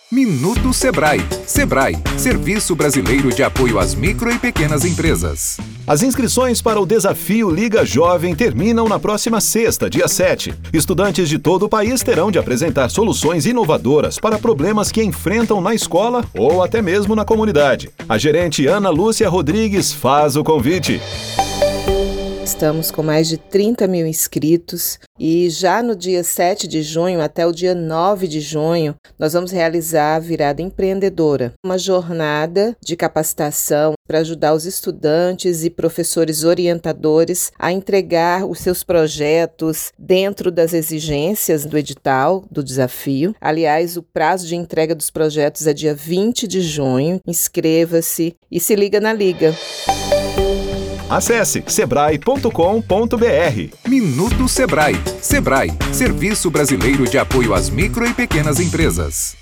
Minuto Sebrae. Sebrae, Serviço Brasileiro de Apoio às Micro e Pequenas Empresas. As inscrições para o Desafio Liga Jovem terminam na próxima sexta, dia 7. Estudantes de todo o país terão de apresentar soluções inovadoras para problemas que enfrentam na escola ou até mesmo na comunidade. A gerente Ana Lúcia Rodrigues faz o convite. Estamos com mais de 30 mil inscritos e já no dia 7 de junho até o dia 9 de junho nós vamos realizar a Virada Empreendedora, uma jornada de capacitação para ajudar os estudantes e professores orientadores a entregar os seus projetos dentro das exigências do edital, do desafio. Aliás, o prazo de entrega dos projetos é dia 20 de junho. Inscreva-se e se liga na Liga. Acesse sebrae.com.br. Minuto Sebrae. Sebrae, Serviço Brasileiro de Apoio às Micro e Pequenas Empresas.